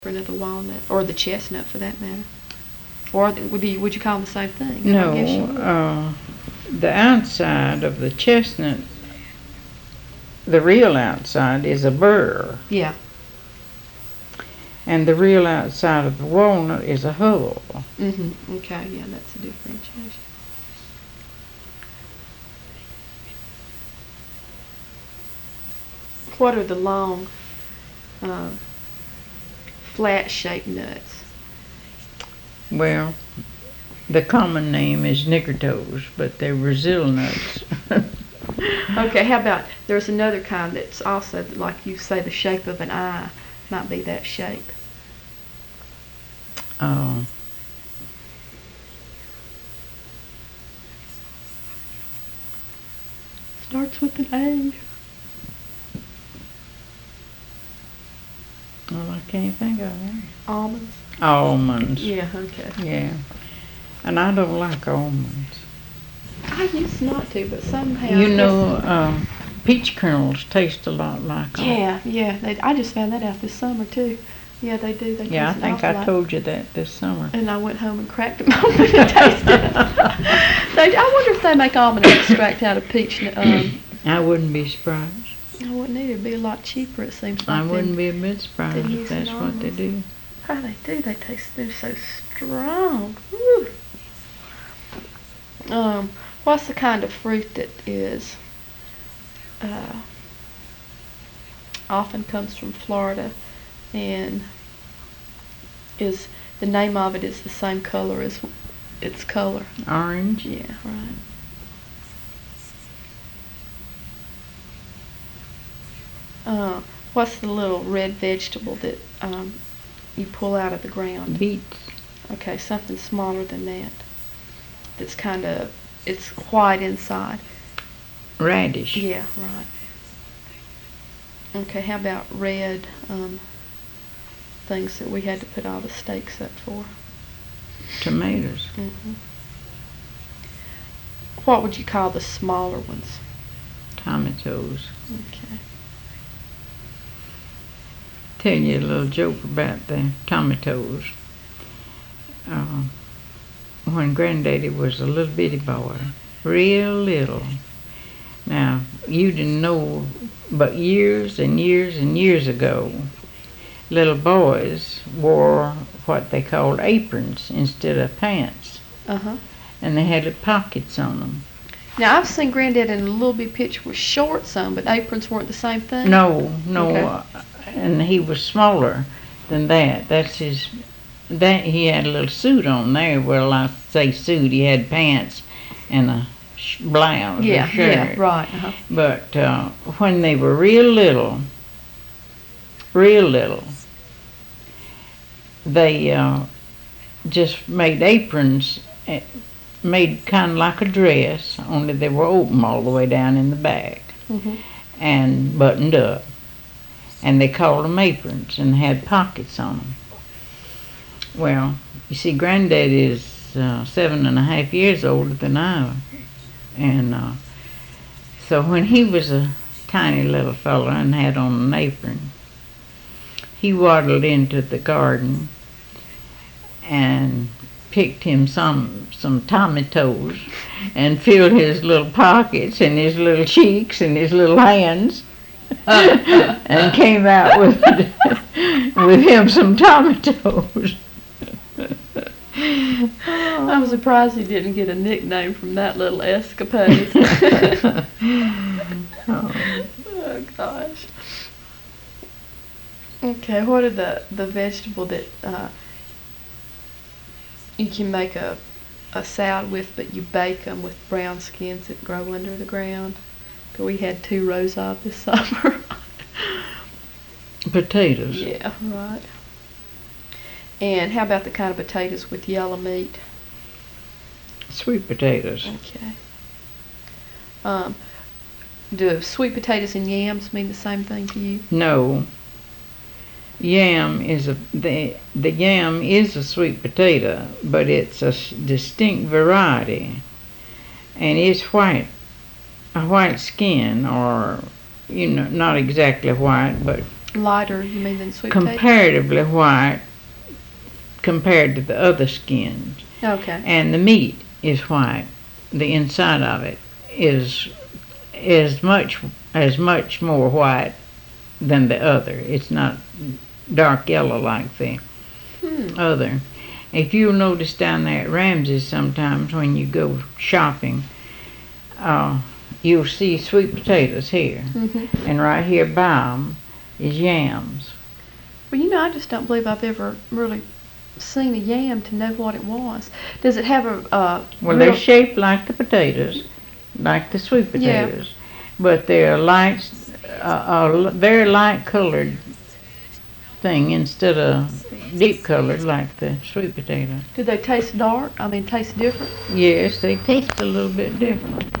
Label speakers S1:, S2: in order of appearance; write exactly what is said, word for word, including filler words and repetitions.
S1: of the walnut, or the chestnut for that matter? Or the, would you would you call them the same thing?
S2: No,
S1: I guess you would.
S2: uh, the outside of the chestnut, the real outside is a burr,
S1: Yeah.
S2: and the real outside of the walnut is a hull.
S1: Mhm. Okay. Yeah, that's a differentiation. What are the long, uh, flat-shaped nuts?
S2: Well, the common name is niggertoes, but they're Brazil nuts.
S1: Okay. How about there's another kind that's also like you say the shape of an eye might be that shape.
S2: Oh,
S1: Starts with an A.
S2: well, I can't think of it.
S1: Almonds.
S2: Almonds.
S1: Yeah. Okay.
S2: Yeah, and I don't like almonds.
S1: I used not to, but somehow.
S2: You know, uh, peach kernels taste a lot like almonds.
S1: Yeah, yeah. They, I just found that out this summer too. Yeah, they do. They
S2: Yeah, I
S1: taste an
S2: think
S1: awful
S2: I
S1: lot.
S2: told you that this summer.
S1: And I went home and cracked them open and tasted them. They, I wonder if they make almond extract out of peach. Um,
S2: I wouldn't be surprised.
S1: I wouldn't either. It'd be a lot cheaper, it seems like.
S2: I wouldn't
S1: than-
S2: be a bit surprised
S1: than
S2: if
S1: using
S2: that's what they
S1: almonds.
S2: do.
S1: Oh, they do. They taste. They're so strong. Woo. Um, what's the kind of fruit that is uh, often comes from Florida, and is the name of it is the same color as its color?
S2: Orange.
S1: Yeah, right. Uh, what's the little red vegetable that um, you pull out of the ground?
S2: Beets.
S1: Okay, something smaller than that. That's kind of, it's white inside.
S2: Radish.
S1: Yeah, right. Okay, how about red um, things that we had to put all the steaks up for?
S2: Tomatoes.
S1: Hmm. What would you call the smaller ones?
S2: Tomatoes.
S1: Okay.
S2: Tell you a little joke about the tomatoes. Uh, when Granddaddy was a little bitty boy, real little. Now, you didn't know, but years and years and years ago, little boys wore what they called aprons instead of pants,
S1: Uh-huh.
S2: and they had pockets on them.
S1: Now, I've seen Granddad in a little bit picture with shorts on, but aprons weren't the same thing?
S2: No, no,
S1: Okay.
S2: uh, and he was smaller than that. That's his. That he had a little suit on there. Well, I say suit. He had pants and a sh- blouse.
S1: Yeah,
S2: or shirt.
S1: yeah, right. Uh-huh.
S2: But uh, when they were real little, real little, they uh, just made aprons, eh, made kind of like a dress, only they were open all the way down in the back
S1: Hmm.
S2: and buttoned up. And they called them aprons and had pockets on them. Well, you see, Granddad is uh, seven and a half years older than I am. And uh, so when he was a tiny little fella and had on an apron, he waddled into the garden and picked him some some tomatoes and filled his little pockets and his little cheeks and his little hands and came out with with him some tomatoes.
S1: I'm surprised he didn't get a nickname from that little escapade.
S2: Oh.
S1: Oh, gosh. Okay, what are the, the vegetable that uh, you can make a, a salad with, but you bake them with brown skins that grow under the ground? 'Cause we had two rows of this summer.
S2: Potatoes.
S1: Yeah, right. And how about the kind of potatoes with yellow meat?
S2: Sweet potatoes.
S1: Okay. Um, do sweet potatoes and yams mean the same thing to you?
S2: No. Yam is a the the yam is a sweet potato, but it's a s- distinct variety, and it's white, a white skin, or you know, not exactly white, but
S1: Lighter, you mean, than sweet potato?
S2: comparatively white compared to the other skins.
S1: Okay.
S2: And the meat is white. The inside of it is is much as much more white than the other. It's not dark yellow like the
S1: Hmm.
S2: other. If you'll notice down there at Ramsey's sometimes when you go shopping, uh, you'll see sweet potatoes here,
S1: hmm
S2: and right here by 'em is yams.
S1: Well, you know, I just don't believe I've ever really seen a yam to know what it was. Does it have a uh,
S2: Well,
S1: real-
S2: they're shaped like the potatoes, like the sweet
S1: Yeah.
S2: potatoes, but they're light, uh, a very light colored thing instead of deep colored like the sweet potato.
S1: do they taste dark? I mean, taste different?
S2: Yes, they taste a little bit different.